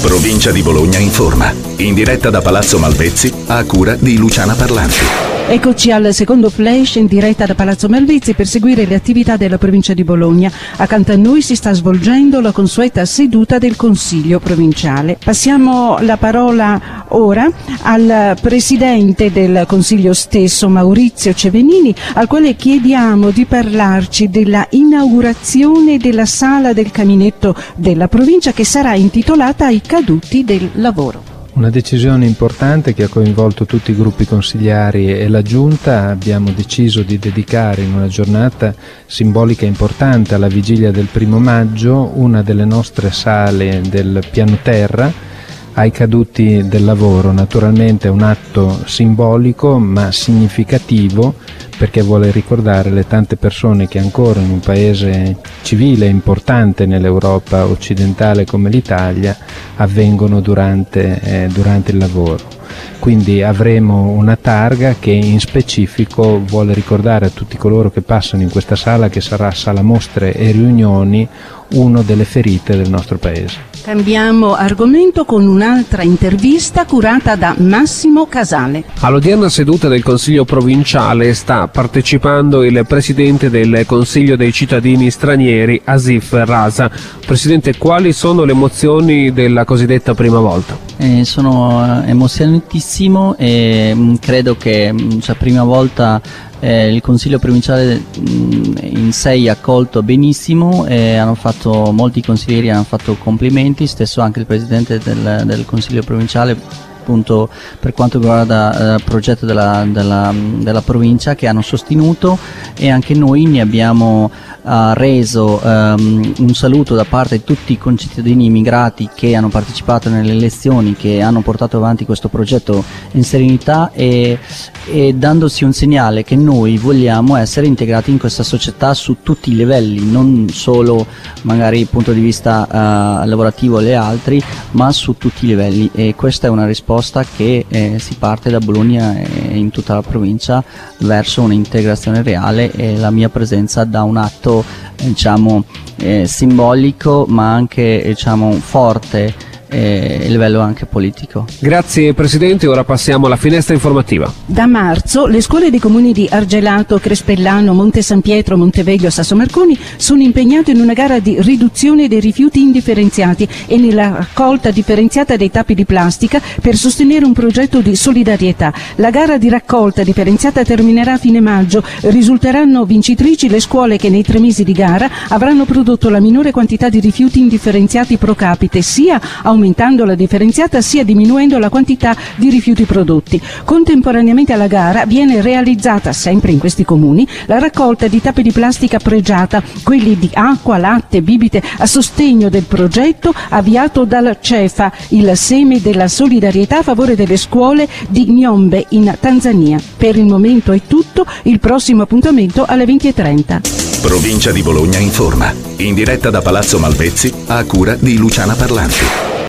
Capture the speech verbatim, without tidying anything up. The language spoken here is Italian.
Provincia di Bologna informa. In diretta da Palazzo Malvezzi a cura di Luciana Parlanti. Eccoci al secondo flash in diretta da Palazzo Malvezzi per seguire le attività della provincia di Bologna. Accanto a noi si sta svolgendo la consueta seduta del Consiglio provinciale. Passiamo la parola ora al presidente del Consiglio stesso, Maurizio Cevenini, al quale chiediamo di parlarci della inaugurazione della sala del caminetto della provincia che sarà intitolata ai caduti del lavoro. Una decisione importante che ha coinvolto tutti i gruppi consigliari e la Giunta. Abbiamo deciso di dedicare in una giornata simbolica e importante alla vigilia del primo maggio una delle nostre sale del piano terra ai caduti del lavoro. Naturalmente è un atto simbolico ma significativo, perché vuole ricordare le tante persone che ancora in un paese civile e importante nell'Europa occidentale come l'Italia avvengono durante, eh, durante il lavoro. Quindi avremo una targa che in specifico vuole ricordare a tutti coloro che passano in questa sala, che sarà sala mostre e riunioni, una delle ferite del nostro paese. Cambiamo argomento con un'altra intervista curata da Massimo Casale. All'odierna seduta del Consiglio provinciale sta partecipando il Presidente del Consiglio dei cittadini stranieri, Asif Rasa. Presidente, quali sono le emozioni della cosiddetta prima volta? Eh, sono emozionatissimo e mh, credo che mh, cioè, prima volta Eh, il Consiglio provinciale mh, in sé ha accolto benissimo e hanno fatto, molti consiglieri hanno fatto complimenti, stesso anche il Presidente del, del Consiglio provinciale, appunto per quanto riguarda il progetto della, della, della provincia, che hanno sostenuto, e anche noi ne abbiamo uh, reso um, un saluto da parte di tutti i concittadini immigrati che hanno partecipato nelle elezioni, che hanno portato avanti questo progetto in serenità e, e dandosi un segnale che noi vogliamo essere integrati in questa società su tutti i livelli, non solo magari dal punto di vista uh, lavorativo e altri, ma su tutti i livelli, e questa è una risposta che eh, si parte da Bologna e in tutta la provincia verso un'integrazione reale, e la mia presenza da un atto eh, diciamo eh, simbolico ma anche diciamo forte e livello anche politico. Grazie Presidente, ora passiamo alla finestra informativa. Da marzo le scuole dei comuni di Argelato, Crespellano, Monte San Pietro, Monteveglio e Sasso Marconi sono impegnate in una gara di riduzione dei rifiuti indifferenziati e nella raccolta differenziata dei tappi di plastica per sostenere un progetto di solidarietà. La gara di raccolta differenziata terminerà a fine maggio. Risulteranno vincitrici le scuole che nei tre mesi di gara avranno prodotto la minore quantità di rifiuti indifferenziati pro capite, sia aumentando aumentando la differenziata sia diminuendo la quantità di rifiuti prodotti. Contemporaneamente alla gara viene realizzata, sempre in questi comuni, la raccolta di tappi di plastica pregiata, quelli di acqua, latte, bibite, a sostegno del progetto avviato dal CEFA, il seme della solidarietà a favore delle scuole di Nyombe in Tanzania. Per il momento è tutto, il prossimo appuntamento alle venti e trenta. Provincia di Bologna informa. In diretta da Palazzo Malvezzi a cura di Luciana Parlanti.